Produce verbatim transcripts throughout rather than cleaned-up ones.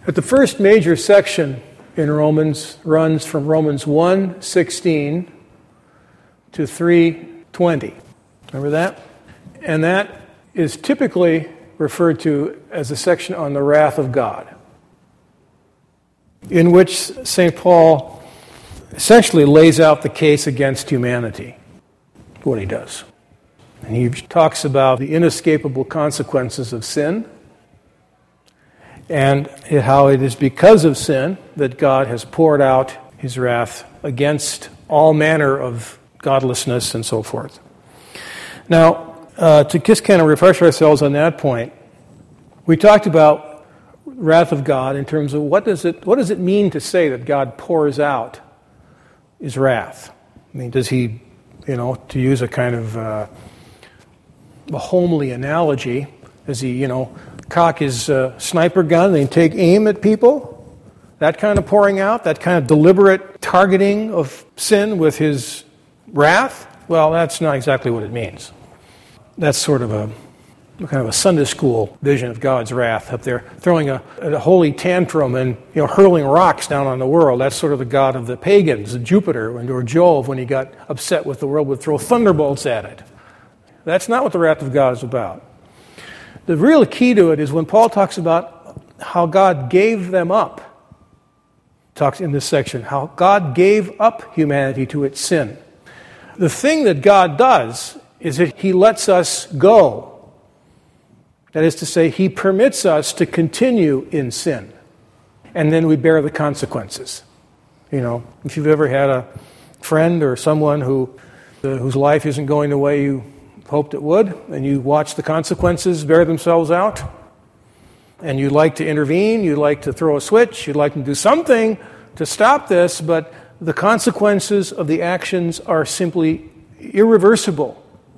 But the first major section in Romans runs from Romans one sixteen to three twenty. Remember that? And that is typically referred to as a section on the wrath of God, in which Saint Paul essentially lays out the case against humanity, what he does. And he talks about the inescapable consequences of sin, and how it is because of sin that God has poured out his wrath against all manner of godlessness and so forth. Now, uh, to just kind of refresh ourselves on that point, we talked about wrath of God in terms of what does it what does it mean to say that God pours out his wrath? I mean, does he, you know, to use a kind of uh, a homely analogy, does he, you know, cock his uh, sniper gun and take aim at people? That kind of pouring out, that kind of deliberate targeting of sin with his wrath? Well, that's not exactly what it means. That's sort of a kind of a Sunday school vision of God's wrath up there, throwing a, a holy tantrum and, you know, hurling rocks down on the world. That's sort of the god of the pagans, Jupiter, or Jove, when he got upset with the world, would throw thunderbolts at it. That's not what the wrath of God is about. The real key to it is when Paul talks about how God gave them up, talks in this section, how God gave up humanity to its sin. The thing that God does is that he lets us go. That is to say, he permits us to continue in sin. And then we bear the consequences. You know, if you've ever had a friend or someone who uh, whose life isn't going the way you hoped it would, and you watch the consequences bear themselves out, and you'd like to intervene, you'd like to throw a switch, you'd like to do something to stop this, but the consequences of the actions are simply irreversible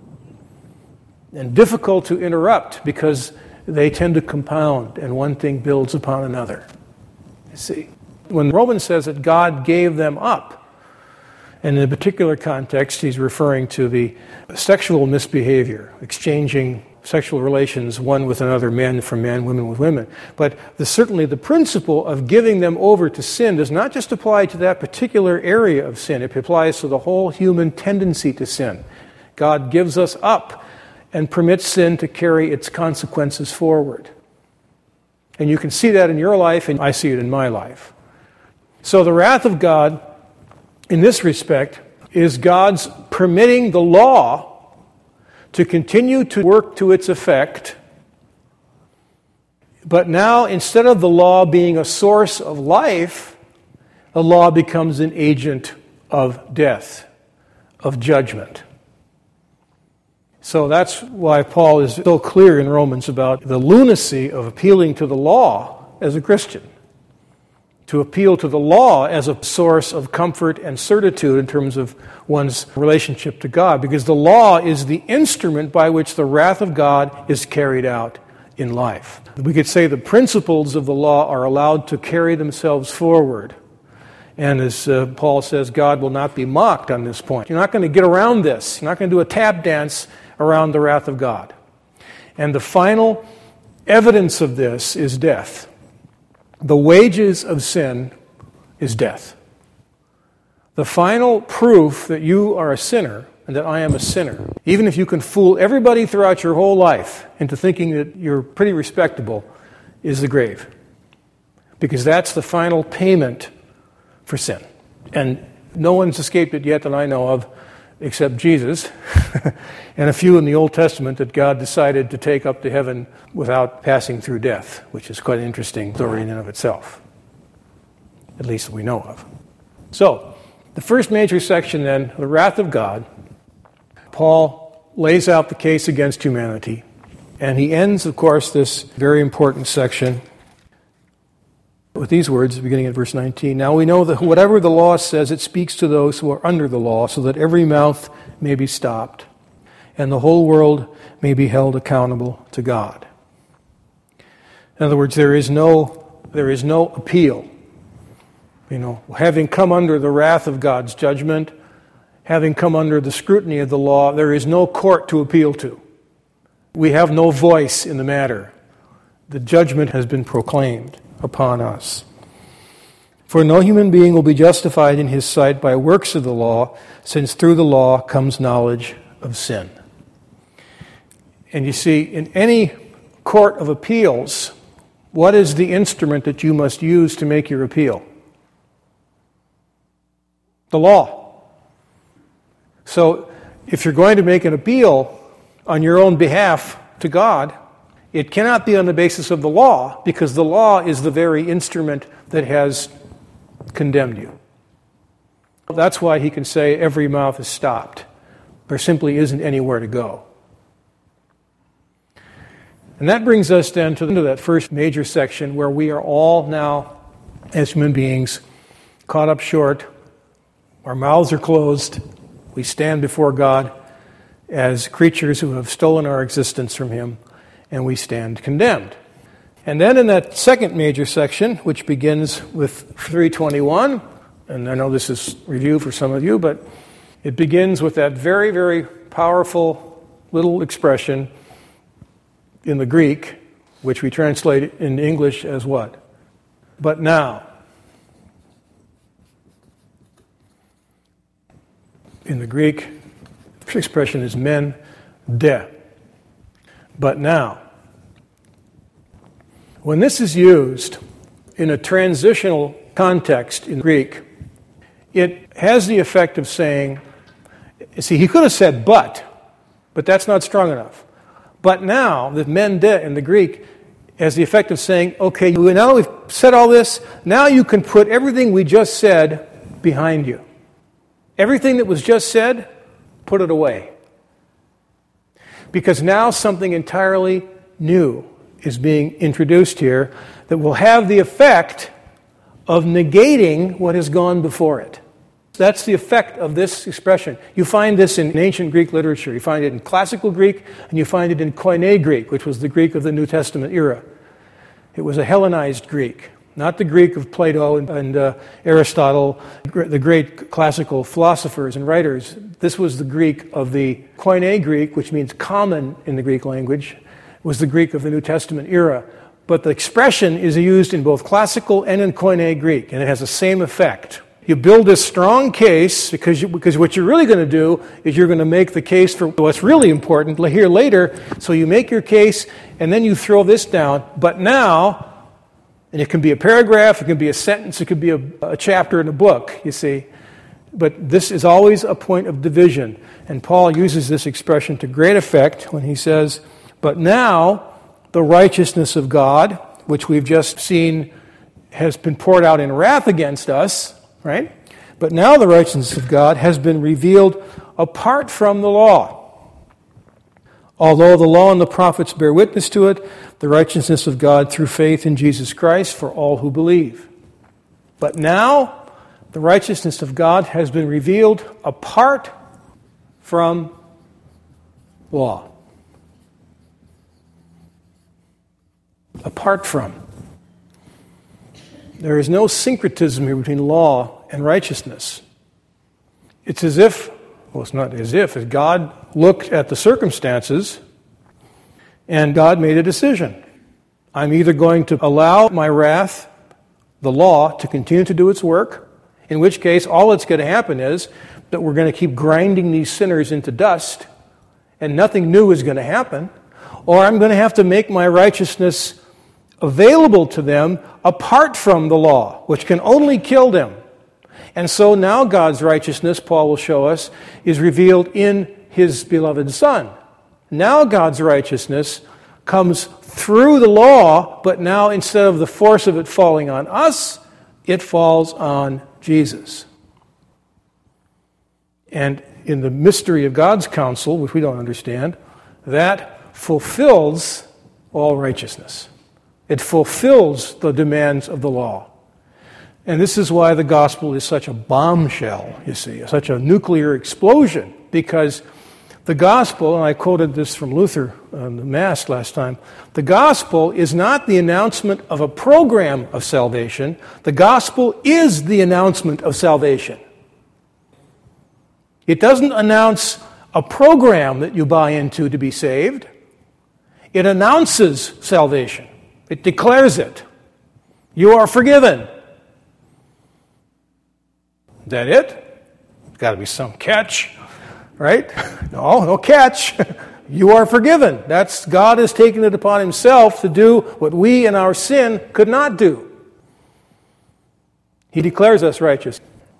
and difficult to interrupt because they tend to compound and one thing builds upon another. You see, when Romans says that God gave them up, and in a particular context he's referring to the sexual misbehavior, exchanging sexual relations one with another, men for men, women with women. But the, certainly the principle of giving them over to sin does not just apply to that particular area of sin, it applies to the whole human tendency to sin. God gives us up and permits sin to carry its consequences forward. And you can see that in your life, and I see it in my life. So the wrath of God, in this respect, is God's permitting the law to continue to work to its effect, but now instead of the law being a source of life, the law becomes an agent of death, of judgment. So that's why Paul is so clear in Romans about the lunacy of appealing to the law as a Christian. To appeal to the law as a source of comfort and certitude in terms of one's relationship to God, because the law is the instrument by which the wrath of God is carried out in life. We could say the principles of the law are allowed to carry themselves forward. And as uh, Paul says, God will not be mocked on this point. You're not going to get around this. You're not going to do a tap dance around the wrath of God. And the final evidence of this is death. The wages of sin is death. The final proof that you are a sinner and that I am a sinner, even if you can fool everybody throughout your whole life into thinking that you're pretty respectable, is the grave. Because that's the final payment for sin. And no one's escaped it yet that I know of, except Jesus, and a few in the Old Testament that God decided to take up to heaven without passing through death, which is quite an interesting story in and of itself, at least that we know of. So, the first major section then, the wrath of God, Paul lays out the case against humanity, and he ends, of course, this very important section with these words, beginning at verse nineteen. Now we know that whatever the law says, it speaks to those who are under the law, so that every mouth may be stopped, and the whole world may be held accountable to God. In other words, there is no there is no appeal. You know, having come under the wrath of God's judgment, having come under the scrutiny of the law, there is no court to appeal to. We have no voice in the matter. The judgment has been proclaimed upon us. For no human being will be justified in his sight by works of the law, since through the law comes knowledge of sin. And you see, in any court of appeals, what is the instrument that you must use to make your appeal? The law. So, if you're going to make an appeal on your own behalf to God, it cannot be on the basis of the law, because the law is the very instrument that has condemned you. That's why he can say every mouth is stopped. There simply isn't anywhere to go. And that brings us then to that first major section where we are all now, as human beings, caught up short. Our mouths are closed. We stand before God as creatures who have stolen our existence from Him, and we stand condemned. And then in that second major section, which begins with three twenty-one, and I know this is review for some of you, but it begins with that very, very powerful little expression in the Greek, which we translate in English as what? But now. In the Greek, the expression is men de. But now. When this is used in a transitional context in Greek, it has the effect of saying, see, he could have said but, but that's not strong enough. But now, the men de in the Greek has the effect of saying, okay, now we've said all this, now you can put everything we just said behind you. Everything that was just said, put it away. Because now something entirely new is being introduced here that will have the effect of negating what has gone before it. That's the effect of this expression. You find this in ancient Greek literature. You find it in classical Greek, and you find it in Koine Greek, which was the Greek of the New Testament era. It was a Hellenized Greek, not the Greek of Plato and, and uh, Aristotle, the great classical philosophers and writers. This was the Greek of the Koine Greek, which means common in the Greek language. It was the Greek of the New Testament era. But the expression is used in both classical and in Koine Greek, and it has the same effect. You build this strong case because you, because what you're really going to do is you're going to make the case for what's really important here later. So you make your case, and then you throw this down. But now, and it can be a paragraph, it can be a sentence, it could be a, a chapter in a book, you see. But this is always a point of division. And Paul uses this expression to great effect when he says, but now the righteousness of God, which we've just seen has been poured out in wrath against us, right? But now the righteousness of God has been revealed apart from the law. Although the law and the prophets bear witness to it, the righteousness of God through faith in Jesus Christ for all who believe. But now the righteousness of God has been revealed apart from law. Apart from. There is no syncretism here between law and righteousness. It's as if, well, it's not as if, as God looked at the circumstances and God made a decision. I'm either going to allow my wrath, the law, to continue to do its work, in which case all that's going to happen is that we're going to keep grinding these sinners into dust and nothing new is going to happen, or I'm going to have to make my righteousness available to them apart from the law, which can only kill them. And so now God's righteousness, Paul will show us, is revealed in His beloved Son. Now God's righteousness comes through the law, but now instead of the force of it falling on us, it falls on Jesus. And in the mystery of God's counsel, which we don't understand, that fulfills all righteousness. It fulfills the demands of the law. And this is why the gospel is such a bombshell, you see, such a nuclear explosion, because the gospel, and I quoted this from Luther on the Mass last time, the gospel is not the announcement of a program of salvation. The gospel is the announcement of salvation. It doesn't announce a program that you buy into to be saved. It announces salvation. It declares it. You are forgiven. Is that it? There's got to be some catch, right? No, no catch. You are forgiven. That's God has taken it upon himself to do what we in our sin could not do. He declares us righteous.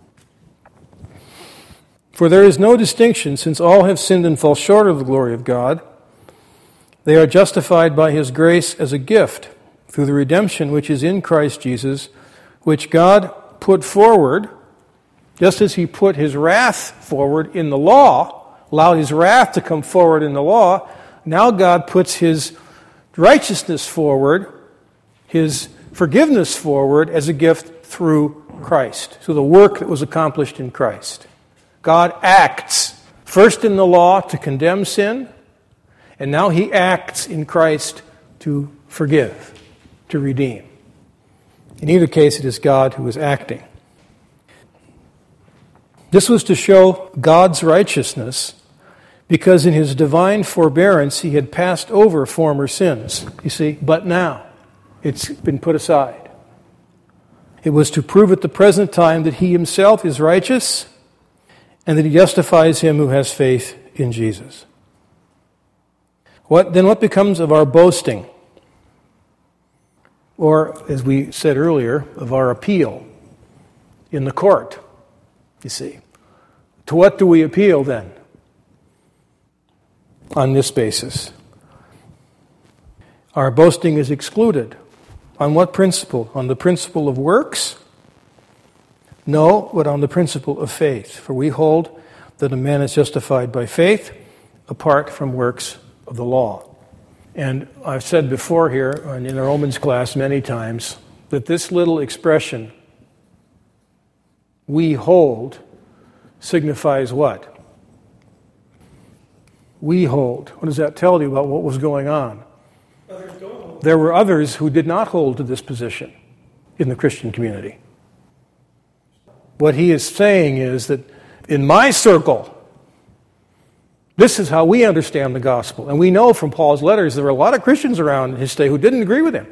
For there is no distinction, since all have sinned and fall short of the glory of God. They are justified by his grace as a gift, through the redemption which is in Christ Jesus, which God put forward, just as he put his wrath forward in the law, allowed his wrath to come forward in the law. Now God puts his righteousness forward, his forgiveness forward as a gift through Christ, through the work that was accomplished in Christ. God acts first in the law to condemn sin, and now he acts in Christ to forgive, to redeem. In either case, it is God who is acting. This was to show God's righteousness, because in his divine forbearance he had passed over former sins. You see, but now it's been put aside. It was to prove at the present time that he himself is righteous, and that he justifies him who has faith in Jesus. What then what becomes of our boasting? Or, as we said earlier, of our appeal in the court, you see. To what do we appeal then on this basis? Our boasting is excluded. On what principle? On the principle of works? No, but on the principle of faith. For we hold that a man is justified by faith apart from works of the law. And I've said before here in the Romans class many times that this little expression, we hold, signifies what? We hold. What does that tell you about what was going on? There were others who did not hold to this position in the Christian community. What he is saying is that in my circle, this is how we understand the gospel. And we know from Paul's letters there were a lot of Christians around in his day who didn't agree with him.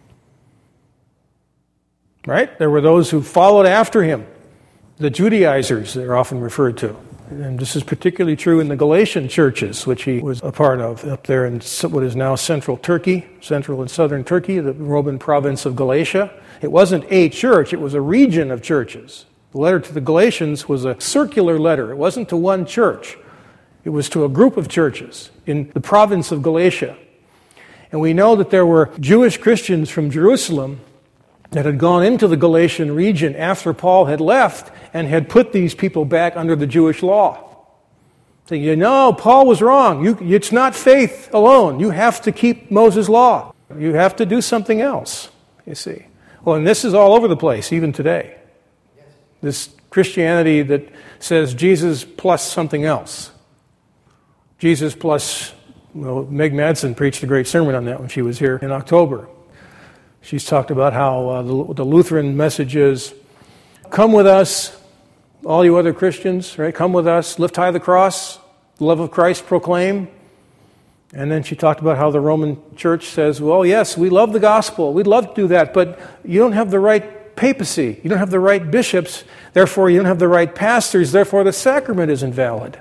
Right? There were those who followed after him. The Judaizers, they're often referred to. And this is particularly true in the Galatian churches, which he was a part of, up there in what is now central Turkey, central and southern Turkey, the Roman province of Galatia. It wasn't a church, it was a region of churches. The letter to the Galatians was a circular letter. It wasn't to one church. It was to a group of churches in the province of Galatia. And we know that there were Jewish Christians from Jerusalem that had gone into the Galatian region after Paul had left and had put these people back under the Jewish law. Saying, you know, Paul was wrong. You, it's not faith alone. You have to keep Moses' law. You have to do something else, you see. Well, and this is all over the place, even today. This Christianity that says Jesus plus something else. Jesus plus, well, Meg Madsen preached a great sermon on that when she was here in October. She's talked about how uh, the, the Lutheran message is, come with us, all you other Christians, right? Come with us, lift high the cross, the love of Christ proclaim. And then she talked about how the Roman Church says, well, yes, we love the gospel, we'd love to do that, but you don't have the right papacy, you don't have the right bishops, therefore you don't have the right pastors, therefore the sacrament is invalid.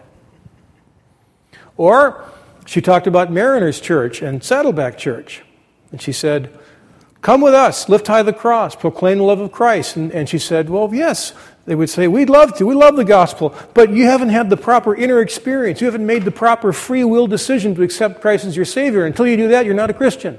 Or she talked about Mariners Church and Saddleback Church. And she said, come with us, lift high the cross, proclaim the love of Christ. And, and she said, well, yes. They would say, we'd love to, we love the gospel, but you haven't had the proper inner experience. You haven't made the proper free will decision to accept Christ as your Savior. Until you do that, you're not a Christian.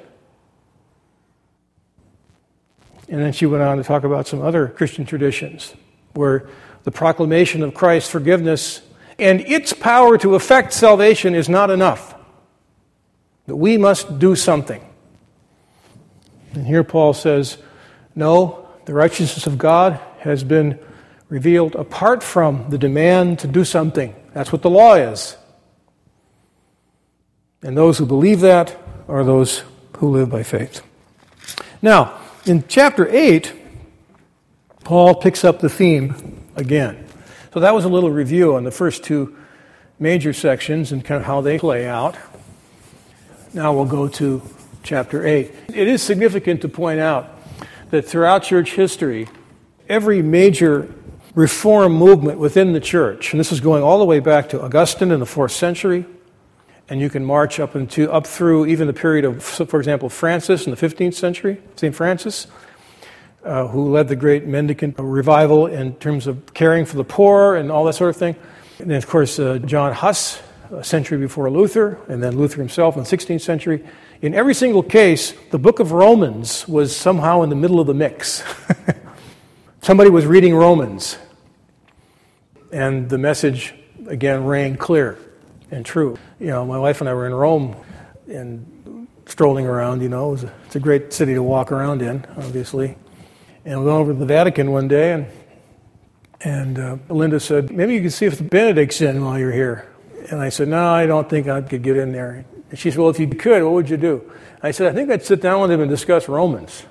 And then she went on to talk about some other Christian traditions where the proclamation of Christ's forgiveness and its power to effect salvation is not enough. That we must do something. And here Paul says, no, the righteousness of God has been revealed apart from the demand to do something. That's what the law is. And those who believe that are those who live by faith. Now, in chapter eight, Paul picks up the theme again. So that was a little review on the first two major sections and kind of how they play out. Now we'll go to chapter eight. It is significant to point out that throughout church history, every major reform movement within the church, and this is going all the way back to Augustine in the fourth century, and you can march up into up through even the period of, for example, Francis in the fifteenth century, Saint Francis, uh, who led the great mendicant revival in terms of caring for the poor and all that sort of thing. And then, of course, uh, John Huss, a century before Luther, and then Luther himself in the sixteenth century. In every single case, the book of Romans was somehow in the middle of the mix. Somebody was reading Romans, and the message, again, rang clear and true. You know, my wife and I were in Rome and strolling around, you know. It was a, it's a great city to walk around in, obviously. And we went over to the Vatican one day, and and uh, Linda said, maybe you could see if the Benedict's in while you're here. And I said, no, I don't think I could get in there. And she said, well, if you could, what would you do? I said, I think I'd sit down with him and discuss Romans.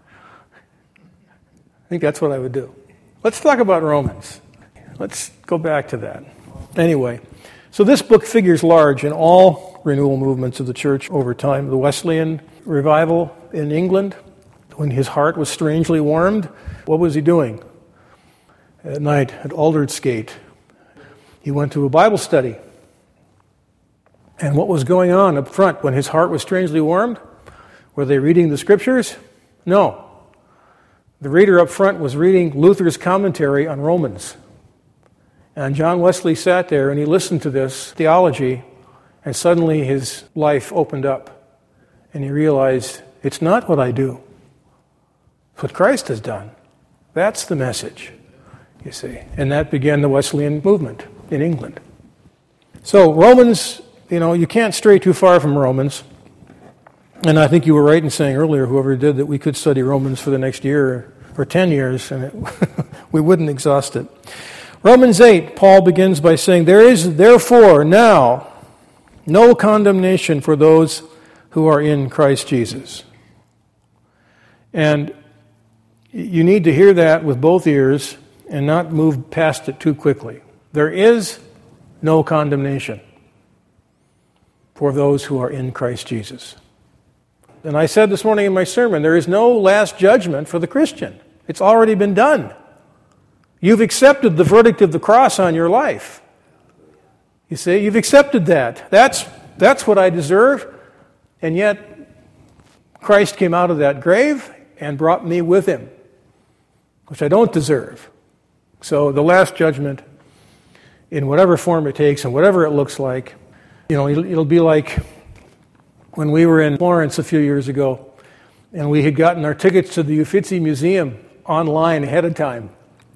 I think that's what I would do. Let's talk about Romans. Let's go back to that. Anyway, so this book figures large in all renewal movements of the church over time. The Wesleyan revival in England, when his heart was strangely warmed, what was he doing? At night at Aldersgate, he went to a Bible study. And what was going on up front when his heart was strangely warmed? Were they reading the scriptures? No. The reader up front was reading Luther's commentary on Romans. And John Wesley sat there and he listened to this theology, and suddenly his life opened up. And he realized, it's not what I do. It's what Christ has done. That's the message, you see. And that began the Wesleyan movement in England. So Romans, you know, you can't stray too far from Romans. And I think you were right in saying earlier, whoever did, that we could study Romans for the next year or ten years, and it, we wouldn't exhaust it. Romans eight, Paul begins by saying, there is therefore now no condemnation for those who are in Christ Jesus. And you need to hear that with both ears and not move past it too quickly. There is no condemnation for those who are in Christ Jesus. And I said this morning in my sermon, there is no last judgment for the Christian. It's already been done. You've accepted the verdict of the cross on your life. You see, you've accepted that. That's, that's what I deserve. And yet, Christ came out of that grave and brought me with him, which I don't deserve. So the last judgment, in whatever form it takes and whatever it looks like, you know, it'll, it'll be like when we were in Florence a few years ago, and we had gotten our tickets to the Uffizi Museum online ahead of time.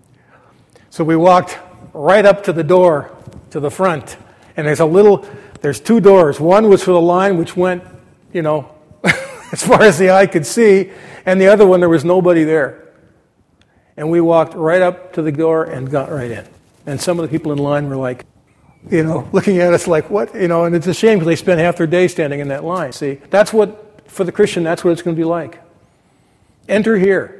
So we walked right up to the door, to the front, and there's a little, there's two doors. One was for the line which went, you know, as far as the eye could see, and the other one, there was nobody there. And we walked right up to the door and got right in. And some of the people in line were like, you know, looking at us like, what? You know, and it's a shame because they spent half their day standing in that line. See, that's what, for the Christian, that's what it's going to be like. Enter here.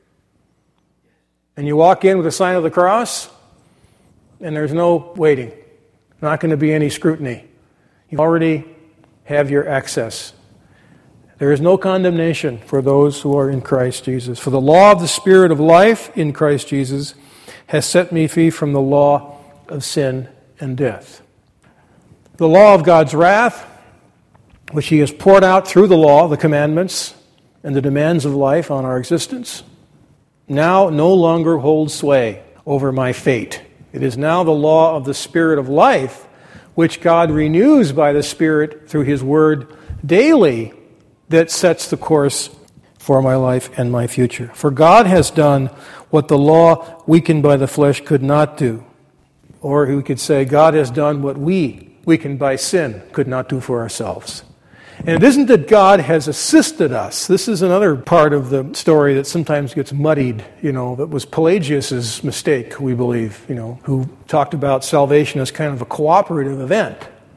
And you walk in with a sign of the cross, and there's no waiting. Not going to be any scrutiny. You already have your access. There is no condemnation for those who are in Christ Jesus. For the law of the Spirit of life in Christ Jesus has set me free from the law of sin and death. The law of God's wrath, which he has poured out through the law, the commandments, and the demands of life on our existence, now no longer holds sway over my fate. It is now the law of the Spirit of life, which God renews by the Spirit through his word daily, that sets the course for my life and my future. For God has done what the law, weakened by the flesh, could not do. Or we could say, God has done what we, weakened by sin, could not do for ourselves. And it isn't that God has assisted us. This is another part of the story that sometimes gets muddied. You know, that was Pelagius's mistake, we believe, you know, who talked about salvation as kind of a cooperative event.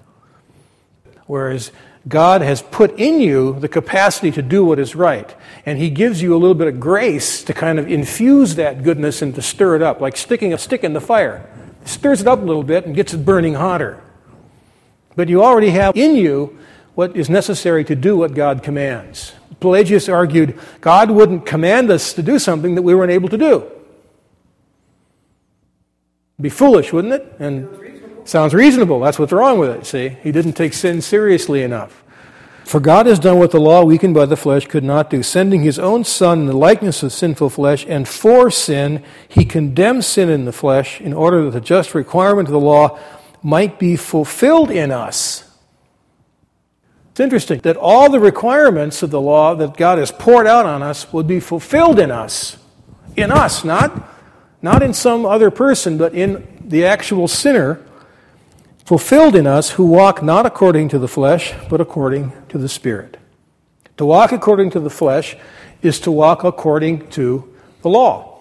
Whereas God has put in you the capacity to do what is right. And he gives you a little bit of grace to kind of infuse that goodness and to stir it up, like sticking a stick in the fire. It stirs it up a little bit and gets it burning hotter. But you already have in you what is necessary to do what God commands. Pelagius argued God wouldn't command us to do something that we weren't able to do. It'd be foolish, wouldn't it? And reasonable. Sounds reasonable. That's what's wrong with it, see? He didn't take sin seriously enough. For God has done what the law, weakened by the flesh, could not do, sending his own Son in the likeness of sinful flesh, and for sin he condemned sin in the flesh in order that the just requirement of the law might be fulfilled in us. It's interesting that all the requirements of the law that God has poured out on us would be fulfilled in us. In us, not, not in some other person, but in the actual sinner, fulfilled in us who walk not according to the flesh, but according to the Spirit. To walk according to the flesh is to walk according to the law.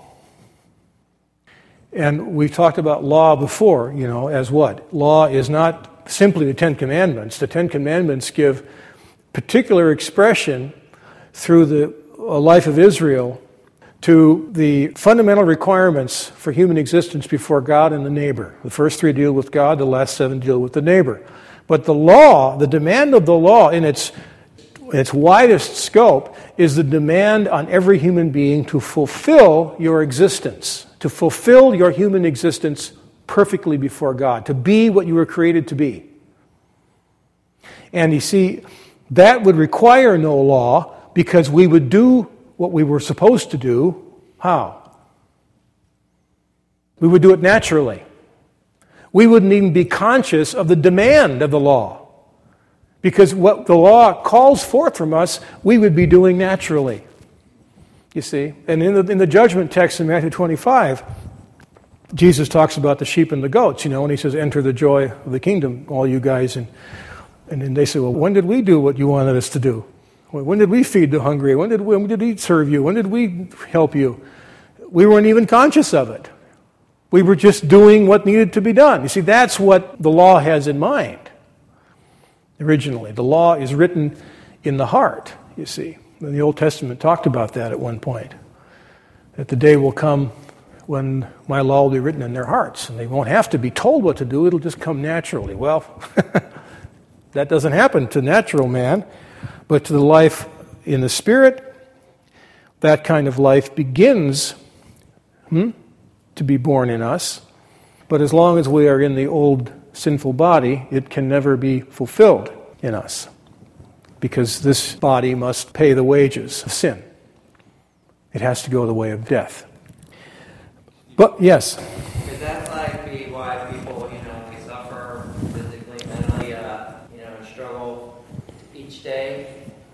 And we've talked about law before, you know, as what? Law is not simply the Ten Commandments. The Ten Commandments give particular expression through the life of Israel to the fundamental requirements for human existence before God and the neighbor. The first three deal with God, the last seven deal with the neighbor. But the law, the demand of the law in its, in its widest scope, is the demand on every human being to fulfill your existence, to fulfill your human existence perfectly before God, to be what you were created to be. And you see, that would require no law because we would do what we were supposed to do. How? We would do it naturally. We wouldn't even be conscious of the demand of the law. Because what the law calls forth from us, we would be doing naturally. You see? And in the, in the judgment text in Matthew twenty-five, Jesus talks about the sheep and the goats, you know, and he says, enter the joy of the kingdom, all you guys. And, and then they say, well, when did we do what you wanted us to do? When did we feed the hungry? When did, when did we serve you? When did we help you? We weren't even conscious of it. We were just doing what needed to be done. You see, that's what the law has in mind originally. The law is written in the heart, you see. And the Old Testament talked about that at one point, that the day will come when my law will be written in their hearts, and they won't have to be told what to do. It'll just come naturally. Well, that doesn't happen to natural man. But to the life in the Spirit, that kind of life begins hmm, to be born in us. But as long as we are in the old sinful body, it can never be fulfilled in us. Because this body must pay the wages of sin. It has to go the way of death. But, yes? Could that like be why people, you know, we suffer physically, mentally, uh, you know, and struggle each day?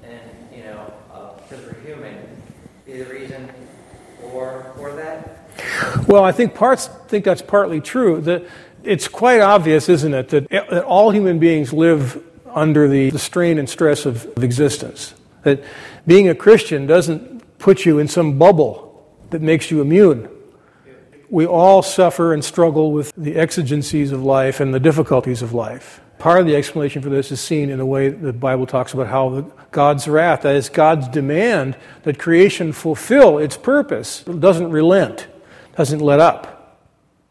Because we're human, be the reason for for that? Well, I think parts think that's partly true. That it's quite obvious, isn't it, that, that all human beings live under the, the strain and stress of, of existence. That being a Christian doesn't put you in some bubble that makes you immune. We all suffer and struggle with the exigencies of life and the difficulties of life. Part of the explanation for this is seen in the way the Bible talks about how the, God's wrath, that is God's demand that creation fulfill its purpose, doesn't relent, doesn't let up.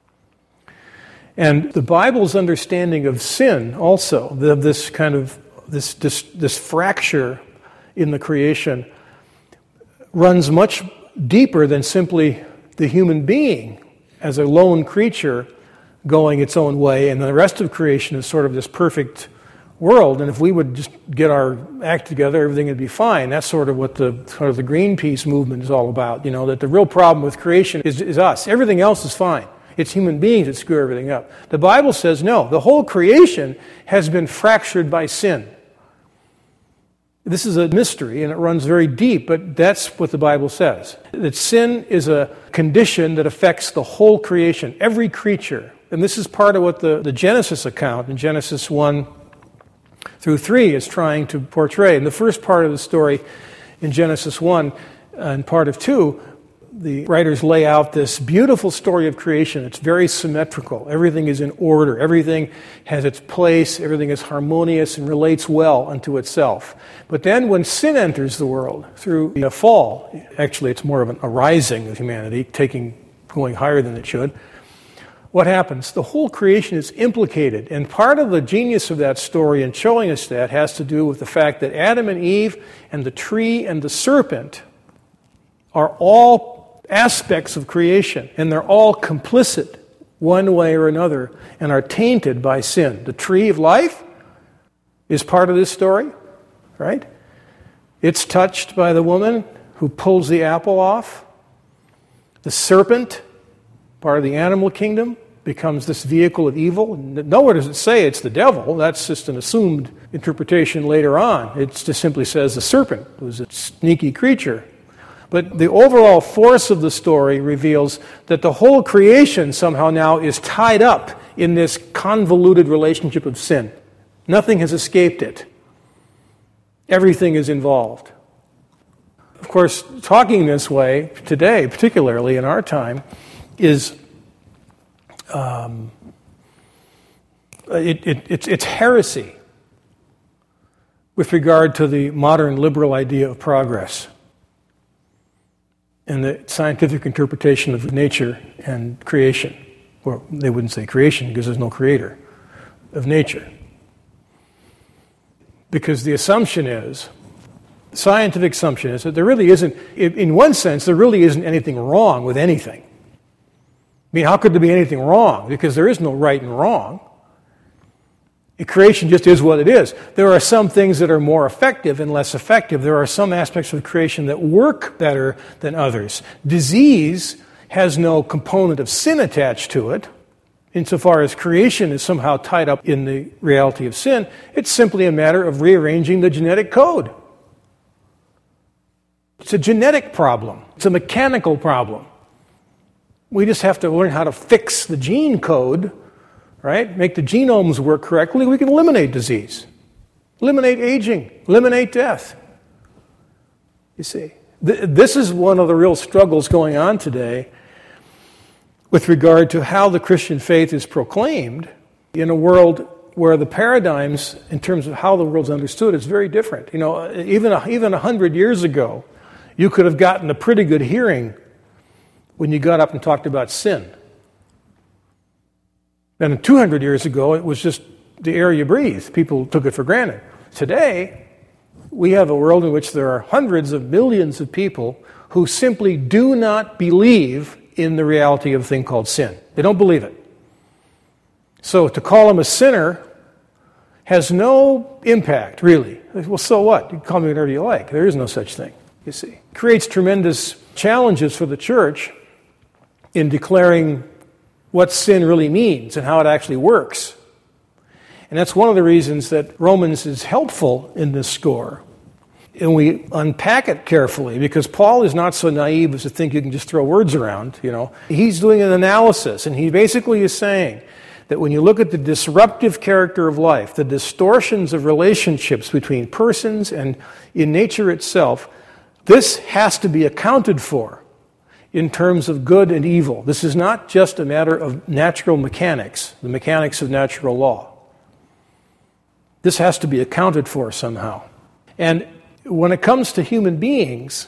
And the Bible's understanding of sin also, the, this kind of, this, this, this fracture in the creation, runs much deeper than simply the human being as a lone creature going its own way, and the rest of creation is sort of this perfect world, and if we would just get our act together, everything would be fine. That's sort of what the sort of the Greenpeace movement is all about, you know, that the real problem with creation is, is us. Everything else is fine. It's human beings that screw everything up. The Bible says no. The whole creation has been fractured by sin. This is a mystery, and it runs very deep, but that's what the Bible says. That sin is a condition that affects the whole creation, every creature. And this is part of what the, the Genesis account in Genesis one through three is trying to portray. In the first part of the story in Genesis one and part of two, the writers lay out this beautiful story of creation. It's very symmetrical. Everything is in order. Everything has its place. Everything is harmonious and relates well unto itself. But then when sin enters the world through the fall, actually it's more of an arising of humanity, taking going higher than it should. what happens? The whole creation is implicated. And part of the genius of that story in showing us that has to do with the fact that Adam and Eve and the tree and the serpent are all aspects of creation, and they're all complicit one way or another and are tainted by sin. The tree of life is part of this story, right? It's touched by the woman who pulls the apple off. The serpent, part of the animal kingdom, becomes this vehicle of evil. Nowhere does it say it's the devil. That's just an assumed interpretation later on. It just simply says the serpent was a sneaky creature. But the overall force of the story reveals that the whole creation somehow now is tied up in this convoluted relationship of sin. Nothing has escaped it. Everything is involved. Of course, talking this way today, particularly in our time, is um, it, it, it's, it's heresy with regard to the modern liberal idea of progress and the scientific interpretation of nature and creation. Well, they wouldn't say creation because there's no creator of nature. Because the assumption is, the scientific assumption is that there really isn't, in one sense, there really isn't anything wrong with anything. I mean, how could there be anything wrong? Because there is no right and wrong. Creation just is what it is. There are some things that are more effective and less effective. There are some aspects of creation that work better than others. Disease has no component of sin attached to it. Insofar as creation is somehow tied up in the reality of sin, it's simply a matter of rearranging the genetic code. It's a genetic problem. It's a mechanical problem. We just have to learn how to fix the gene code, right? Make the genomes work correctly. We can eliminate disease, eliminate aging, eliminate death. You see, th- this is one of the real struggles going on today with regard to how the Christian faith is proclaimed in a world where the paradigms, in terms of how the world's understood, is very different. You know, even a, even a hundred years ago, you could have gotten a pretty good hearing when you got up and talked about sin. And two hundred years ago, it was just the air you breathe. People took it for granted. Today, we have a world in which there are hundreds of millions of people who simply do not believe in the reality of a thing called sin. They don't believe it. So to call him a sinner has no impact, really. Well, so what? You can call me whatever you like. There is no such thing, you see. It creates tremendous challenges for the church in declaring what sin really means and how it actually works. And that's one of the reasons that Romans is helpful in this score. And we unpack it carefully, because Paul is not so naive as to think you can just throw words around, you know. He's doing an analysis, and he basically is saying that when you look at the disruptive character of life, the distortions of relationships between persons and in nature itself, this has to be accounted for in terms of good and evil. This is not just a matter of natural mechanics, the mechanics of natural law. This has to be accounted for somehow. And when it comes to human beings,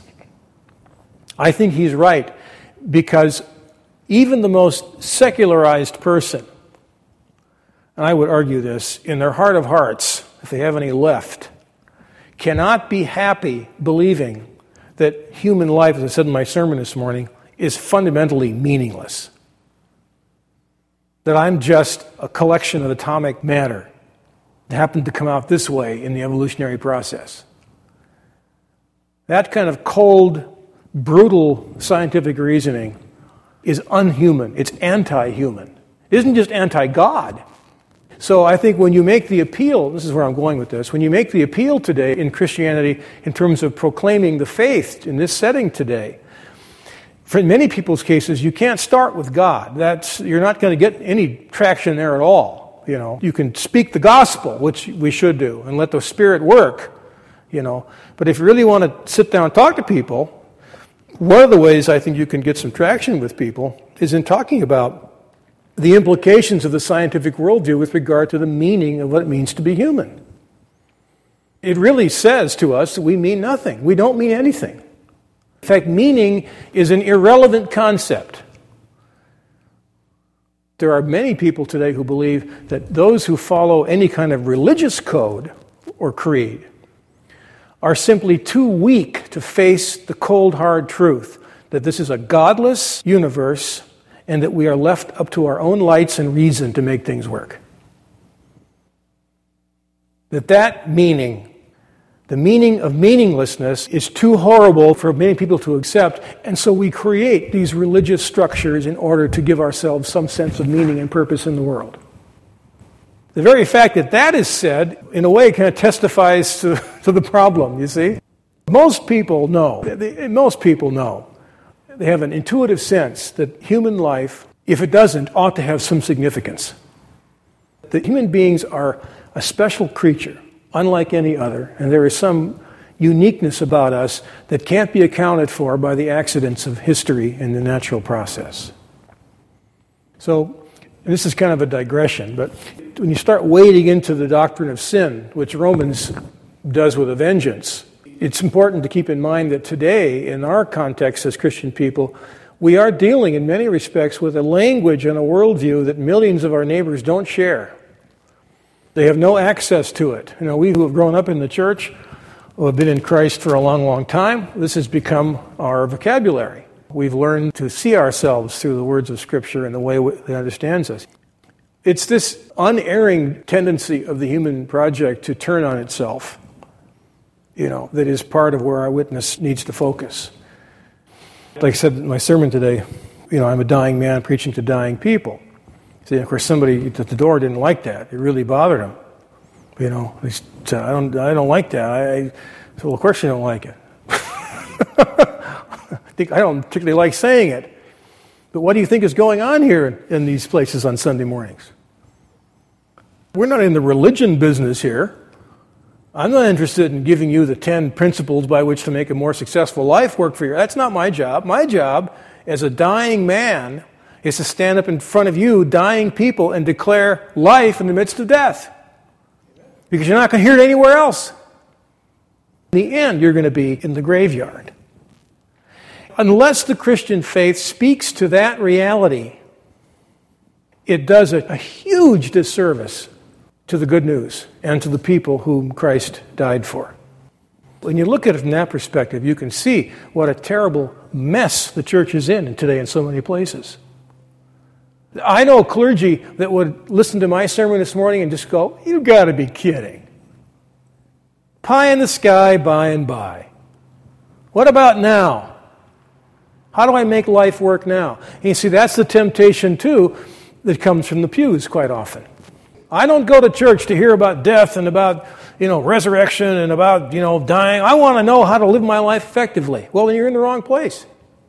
I think he's right, because even the most secularized person, and I would argue this, in their heart of hearts, if they have any left, cannot be happy believing that human life, as I said in my sermon this morning, is fundamentally meaningless. That I'm just a collection of atomic matter that happened to come out this way in the evolutionary process. That kind of cold, brutal scientific reasoning is unhuman. It's anti-human. It isn't just anti-God. So I think when you make the appeal, this is where I'm going with this, when you make the appeal today in Christianity in terms of proclaiming the faith in this setting today, for in many people's cases, you can't start with God. That's, you're not going to get any traction there at all. You know, you can speak the gospel, which we should do, and let the Spirit work. You know, but if you really want to sit down and talk to people, one of the ways I think you can get some traction with people is in talking about the implications of the scientific worldview with regard to the meaning of what it means to be human. It really says to us that we mean nothing. We don't mean anything. In fact, meaning is an irrelevant concept. There are many people today who believe that those who follow any kind of religious code or creed are simply too weak to face the cold, hard truth that this is a godless universe and that we are left up to our own lights and reason to make things work. That that meaning, the meaning of meaninglessness, is too horrible for many people to accept, and so we create these religious structures in order to give ourselves some sense of meaning and purpose in the world. The very fact that that is said, in a way, kind of testifies to, to the problem, you see. Most people know, they, most people know, they have an intuitive sense that human life, if it doesn't, ought to have some significance. That human beings are a special creature, unlike any other, and there is some uniqueness about us that can't be accounted for by the accidents of history and the natural process. So, and this is kind of a digression, but when you start wading into the doctrine of sin, which Romans does with a vengeance, it's important to keep in mind that today, in our context as Christian people, we are dealing in many respects with a language and a worldview that millions of our neighbors don't share. They have no access to it. You know, we who have grown up in the church, who have been in Christ for a long, long time, this has become our vocabulary. We've learned to see ourselves through the words of Scripture and the way that understands us. It's this unerring tendency of the human project to turn on itself, you know, that is part of where our witness needs to focus. Like I said in my sermon today, you know, I'm a dying man preaching to dying people. See, of course, somebody at the door didn't like that. It really bothered him. You know, he said, I don't, I don't like that. I, I said, well, of course you don't like it. I think I don't particularly like saying it. But what do you think is going on here in these places on Sunday mornings? We're not in the religion business here. I'm not interested in giving you the ten principles by which to make a more successful life work for you. That's not my job. My job as a dying man is to stand up in front of you, dying people, and declare life in the midst of death. Because you're not going to hear it anywhere else. In the end, you're going to be in the graveyard. Unless the Christian faith speaks to that reality, it does a, a huge disservice to the good news and to the people whom Christ died for. When you look at it from that perspective, you can see what a terrible mess the church is in today in so many places. I know clergy that would listen to my sermon this morning and just go, you've got to be kidding. Pie in the sky, by and by. What about now? How do I make life work now? And you see, that's the temptation, too, that comes from the pews quite often. I don't go to church to hear about death and about, you know, resurrection and about, you know, dying. I want to know how to live my life effectively. Well, then you're in the wrong place.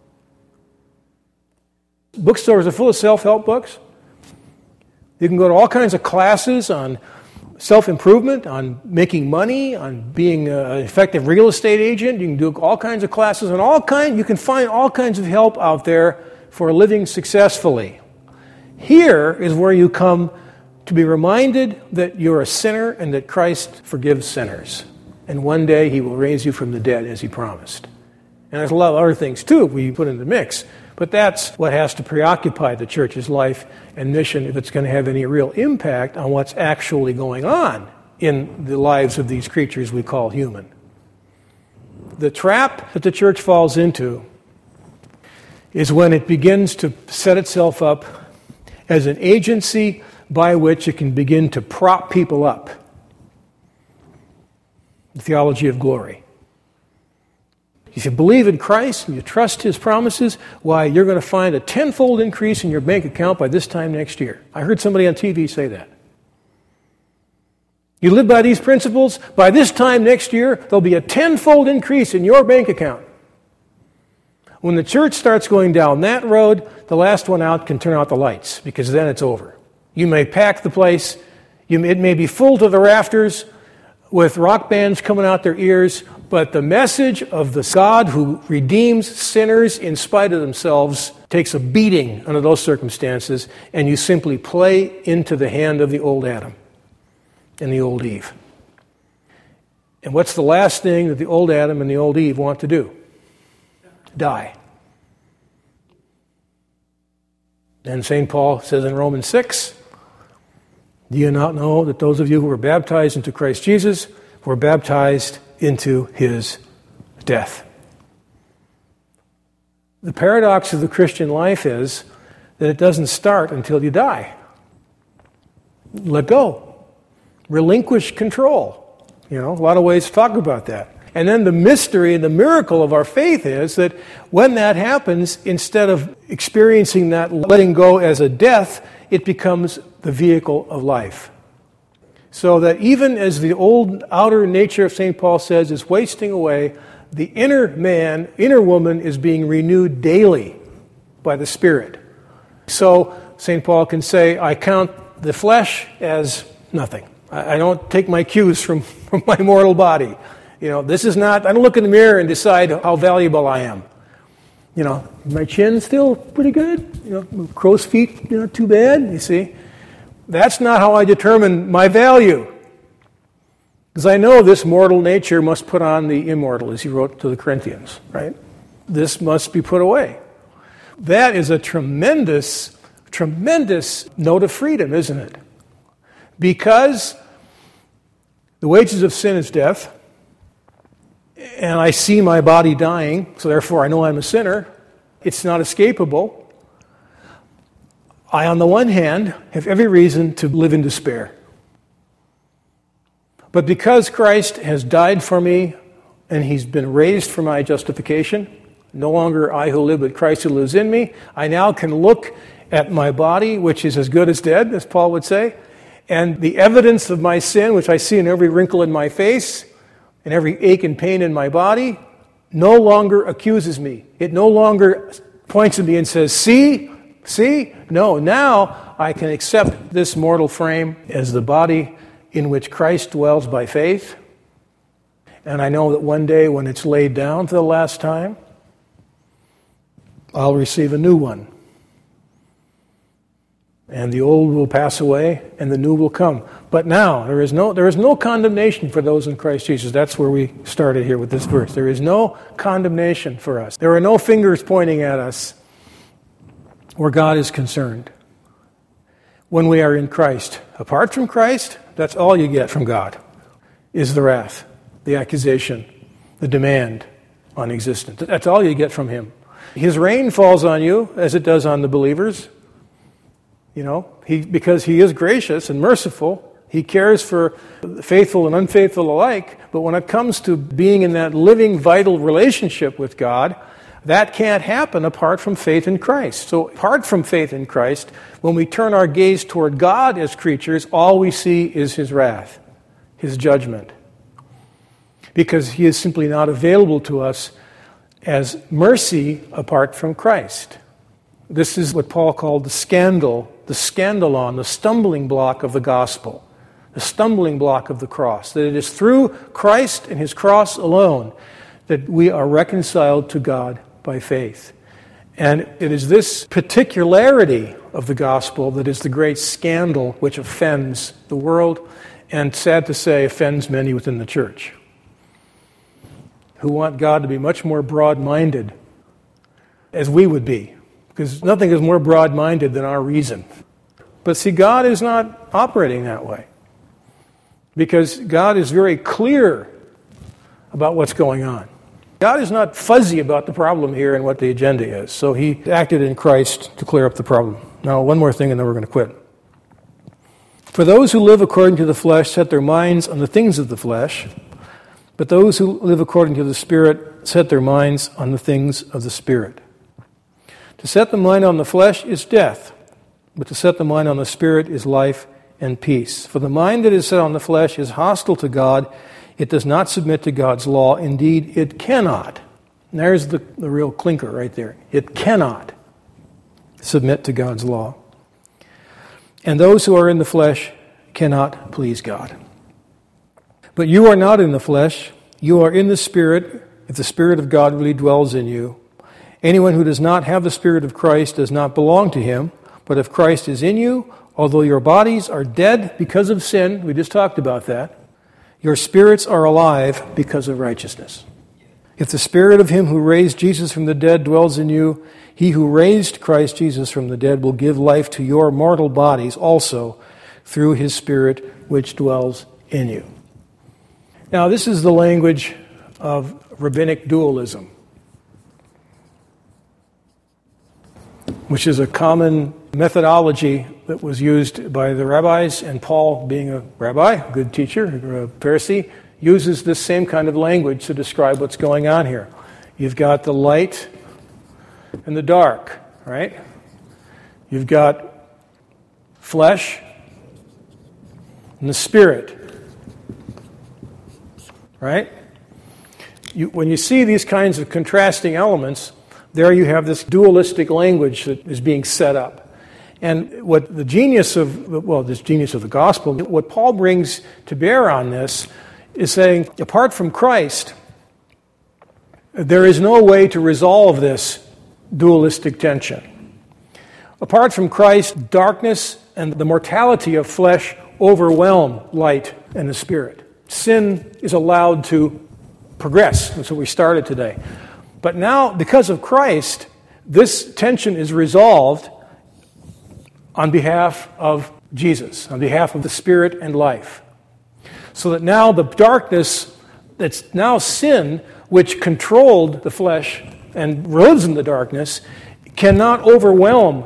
Bookstores are full of self-help books. You can go to all kinds of classes on self-improvement, on making money, on being an effective real estate agent. You can do all kinds of classes on all kind. You can find all kinds of help out there for living successfully. Here is where you come to be reminded that you're a sinner and that Christ forgives sinners. And one day He will raise you from the dead as He promised. And there's a lot of other things too we put in the mix. But that's what has to preoccupy the church's life and mission if it's going to have any real impact on what's actually going on in the lives of these creatures we call human. The trap that the church falls into is when it begins to set itself up as an agency by which it can begin to prop people up. The theology of glory. If you believe in Christ and you trust His promises, why, you're going to find a tenfold increase in your bank account by this time next year. I heard somebody on T V say that. You live by these principles, by this time next year, there'll be a tenfold increase in your bank account. When the church starts going down that road, the last one out can turn out the lights, because then it's over. You may pack the place, you, it may be full to the rafters, with rock bands coming out their ears, but the message of the God who redeems sinners in spite of themselves takes a beating under those circumstances, and you simply play into the hand of the old Adam and the old Eve. And what's the last thing that the old Adam and the old Eve want to do? Die. And Saint Paul says in Romans six, do you not know that those of you who were baptized into Christ Jesus were baptized into his death? The paradox of the Christian life is that it doesn't start until you die. Let go. Relinquish control. You know, a lot of ways to talk about that. And then the mystery and the miracle of our faith is that when that happens, instead of experiencing that letting go as a death, it becomes the vehicle of life. So that even as the old outer nature of Saint Paul says is wasting away, the inner man, inner woman is being renewed daily by the Spirit. So Saint Paul can say, I count the flesh as nothing. I don't take my cues from, from my mortal body. You know, this is not, I don't look in the mirror and decide how valuable I am. You know, my chin's still pretty good. You know, crow's feet, you know, too bad, you see. That's not how I determine my value. Because I know this mortal nature must put on the immortal, as he wrote to the Corinthians, right? This must be put away. That is a tremendous, tremendous note of freedom, isn't it? Because the wages of sin is death, and I see my body dying, so therefore I know I'm a sinner. It's not escapable. I, on the one hand, have every reason to live in despair. But because Christ has died for me, and he's been raised for my justification, no longer I who live, but Christ who lives in me, I now can look at my body, which is as good as dead, as Paul would say, and the evidence of my sin, which I see in every wrinkle in my face, and every ache and pain in my body, no longer accuses me. It no longer points at me and says, see, see? No, now I can accept this mortal frame as the body in which Christ dwells by faith. And I know that one day when it's laid down for the last time, I'll receive a new one. And the old will pass away, and the new will come. But now, there is no there is no condemnation for those in Christ Jesus. That's where we started here with this verse. There is no condemnation for us. There are no fingers pointing at us where God is concerned when we are in Christ. Apart from Christ, that's all you get from God, is the wrath, the accusation, the demand on existence. That's all you get from him. His rain falls on you, as it does on the believers. You know, he because he is gracious and merciful, he cares for faithful and unfaithful alike, but when it comes to being in that living, vital relationship with God, that can't happen apart from faith in Christ. So apart from faith in Christ, when we turn our gaze toward God as creatures, all we see is his wrath, his judgment. Because he is simply not available to us as mercy apart from Christ. This is what Paul called the scandal, the scandalon, the stumbling block of the gospel, the stumbling block of the cross. That it is through Christ and his cross alone that we are reconciled to God by faith. And it is this particularity of the gospel that is the great scandal which offends the world and, sad to say, offends many within the church, who want God to be much more broad-minded, as we would be. Because nothing is more broad-minded than our reason. But see, God is not operating that way. Because God is very clear about what's going on. God is not fuzzy about the problem here and what the agenda is. So he acted in Christ to clear up the problem. Now, one more thing and then we're going to quit. For those who live according to the flesh set their minds on the things of the flesh, but those who live according to the Spirit set their minds on the things of the Spirit. To set the mind on the flesh is death, but to set the mind on the Spirit is life and peace. For the mind that is set on the flesh is hostile to God. It does not submit to God's law. Indeed, it cannot. And there's the, the real clinker right there. It cannot submit to God's law. And those who are in the flesh cannot please God. But you are not in the flesh. You are in the Spirit, if the Spirit of God really dwells in you. Anyone who does not have the Spirit of Christ does not belong to him. But if Christ is in you, although your bodies are dead because of sin, we just talked about that, your spirits are alive because of righteousness. If the Spirit of him who raised Jesus from the dead dwells in you, he who raised Christ Jesus from the dead will give life to your mortal bodies also through his Spirit which dwells in you. Now, this is the language of rabbinic dualism, which is a common methodology that was used by the rabbis, and Paul, being a rabbi, a good teacher, a Pharisee, uses this same kind of language to describe what's going on here. You've got the light and the dark, right? You've got flesh and the spirit, right? You, when you see these kinds of contrasting elements, there you have this dualistic language that is being set up. And what the genius of, well, this genius of the gospel, what Paul brings to bear on this is saying, apart from Christ, there is no way to resolve this dualistic tension. Apart from Christ, darkness and the mortality of flesh overwhelm light and the spirit. Sin is allowed to progress. That's what we started today. But now, because of Christ, this tension is resolved on behalf of Jesus, on behalf of the Spirit and life. So that now the darkness, that's now sin, which controlled the flesh and lives in the darkness, cannot overwhelm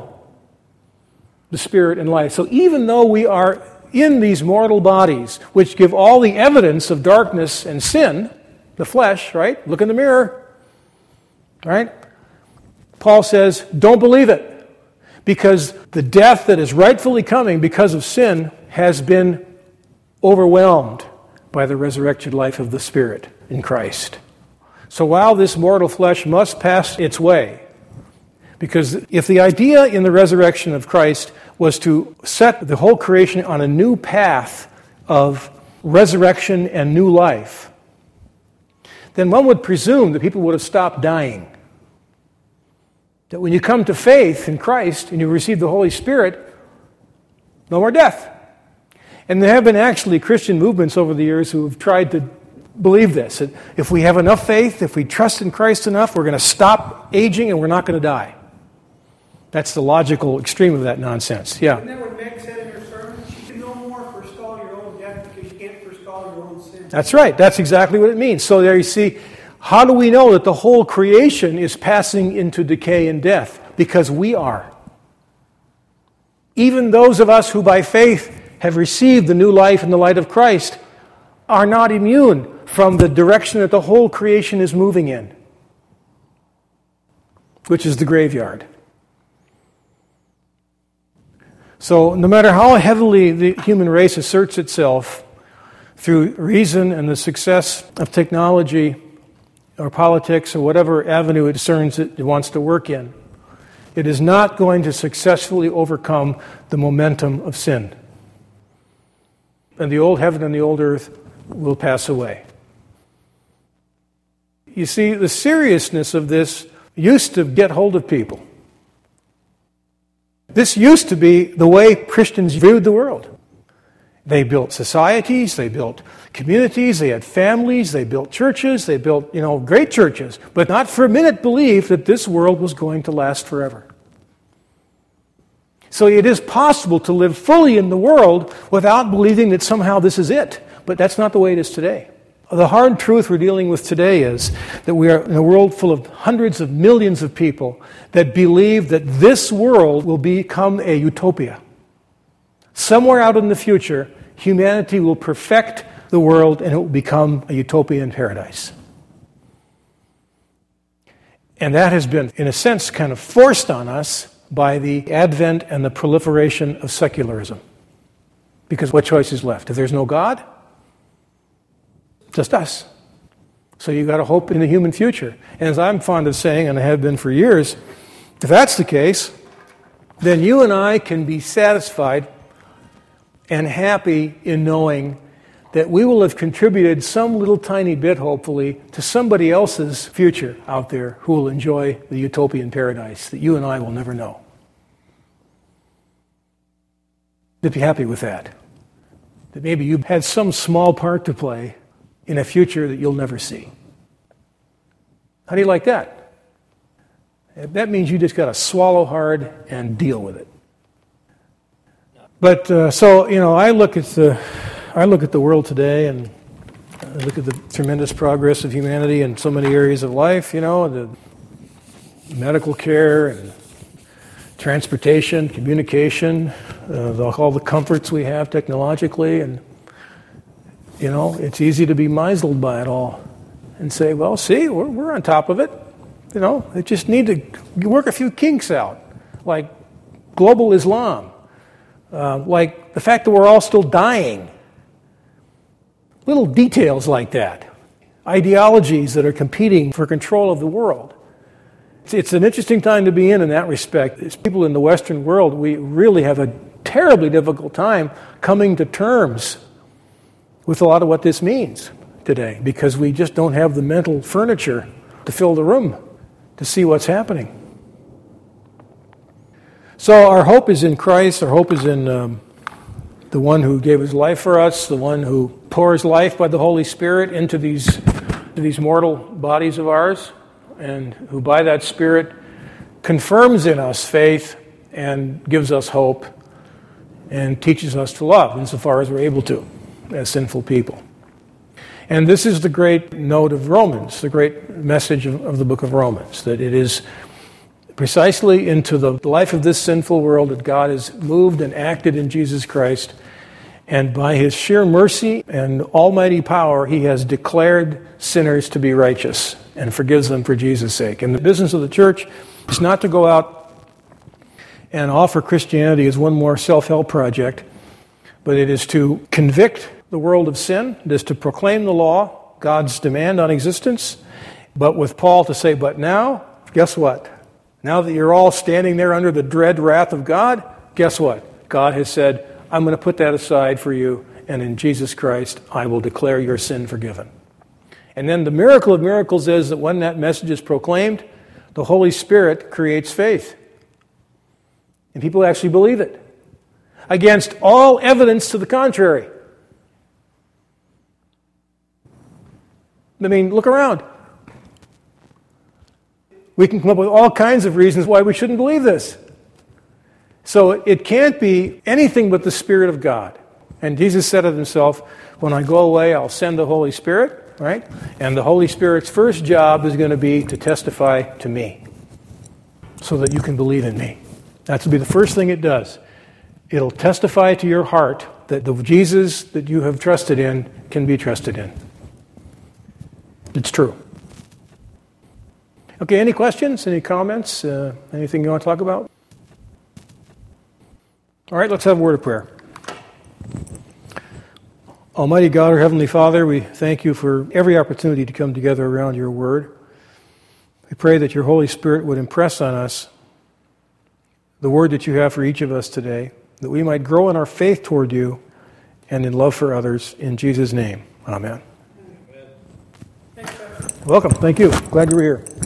the Spirit and life. So even though we are in these mortal bodies, which give all the evidence of darkness and sin, the flesh, right? Look in the mirror. Right? Paul says, don't believe it, because the death that is rightfully coming because of sin has been overwhelmed by the resurrected life of the Spirit in Christ. So while this mortal flesh must pass its way, because if the idea in the resurrection of Christ was to set the whole creation on a new path of resurrection and new life, then one would presume that people would have stopped dying. That when you come to faith in Christ and you receive the Holy Spirit, no more death. And there have been actually Christian movements over the years who have tried to believe this. That if we have enough faith, if we trust in Christ enough, we're going to stop aging and we're not going to die. That's the logical extreme of that nonsense. Yeah. Isn't that what Meg said in her sermon? She can no more forestall your own death because you can't forestall your own sin. That's right. That's exactly what it means. So there you see, how do we know that the whole creation is passing into decay and death? Because we are. Even those of us who by faith have received the new life in the light of Christ are not immune from the direction that the whole creation is moving in, which is the graveyard. So no matter how heavily the human race asserts itself through reason and the success of technology or politics or whatever avenue it discerns it wants to work in, it is not going to successfully overcome the momentum of sin. And the old heaven and the old earth will pass away. You see, the seriousness of this used to get hold of people. This used to be the way Christians viewed the world. They built societies, they built communities, they had families, they built churches, they built, you know, great churches, but not for a minute believed that this world was going to last forever. So it is possible to live fully in the world without believing that somehow this is it, but that's not the way it is today. The hard truth we're dealing with today is that we are in a world full of hundreds of millions of people that believe that this world will become a utopia. Somewhere out in the future, humanity will perfect the world and it will become a utopian paradise. And that has been, in a sense, kind of forced on us by the advent and the proliferation of secularism. Because what choice is left? If there's no God, just us. So you've got to hope in the human future. And as I'm fond of saying, and I have been for years, if that's the case, then you and I can be satisfied and happy in knowing that we will have contributed some little tiny bit, hopefully, to somebody else's future out there who will enjoy the utopian paradise that you and I will never know. To be happy with that. That maybe you've had some small part to play in a future that you'll never see. How do you like that? That means you just got to swallow hard and deal with it. But uh, so you know, I look at the, I look at the world today, and I look at the tremendous progress of humanity in so many areas of life. You know, the medical care and transportation, communication, uh, the, all the comforts we have technologically, and you know, it's easy to be misled by it all and say, well, see, we're, we're on top of it. You know, they just need to work a few kinks out, like global Islam, uh, like the fact that we're all still dying. Little details like that. Ideologies that are competing for control of the world. It's, it's an interesting time to be in in that respect. As people in the Western world, we really have a terribly difficult time coming to terms with a lot of what this means today, because we just don't have the mental furniture to fill the room to see what's happening. So our hope is in Christ. Our hope is in um, the one who gave his life for us, the one who pours life by the Holy Spirit into these, into these mortal bodies of ours, and who by that Spirit confirms in us faith and gives us hope and teaches us to love insofar as we're able to as sinful people. And this is the great note of Romans, the great message of, of the book of Romans, that it is precisely into the life of this sinful world that God has moved and acted in Jesus Christ, and by his sheer mercy and almighty power, he has declared sinners to be righteous and forgives them for Jesus' sake. And the business of the church is not to go out and offer Christianity as one more self-help project, but it is to convict the world of sin. It is to proclaim the law, God's demand on existence, but with Paul to say, but now, guess what? Now that you're all standing there under the dread wrath of God, guess what? God has said, I'm going to put that aside for you, and in Jesus Christ, I will declare your sin forgiven. And then the miracle of miracles is that when that message is proclaimed, the Holy Spirit creates faith. And people actually believe it, against all evidence to the contrary. I mean, look around. We can come up with all kinds of reasons why we shouldn't believe this. So it can't be anything but the Spirit of God. And Jesus said of himself, when I go away, I'll send the Holy Spirit, right? And the Holy Spirit's first job is going to be to testify to me so that you can believe in me. That's to be the first thing it does. It'll testify to your heart that the Jesus that you have trusted in can be trusted in. It's true. Okay, any questions? Any comments? Uh, anything you want to talk about? All right, let's have a word of prayer. Almighty God, our Heavenly Father, we thank you for every opportunity to come together around your word. We pray that your Holy Spirit would impress on us the word that you have for each of us today, that we might grow in our faith toward you and in love for others. In Jesus' name, amen. Thanks, Pastor. Welcome. Thank you. Glad you were here.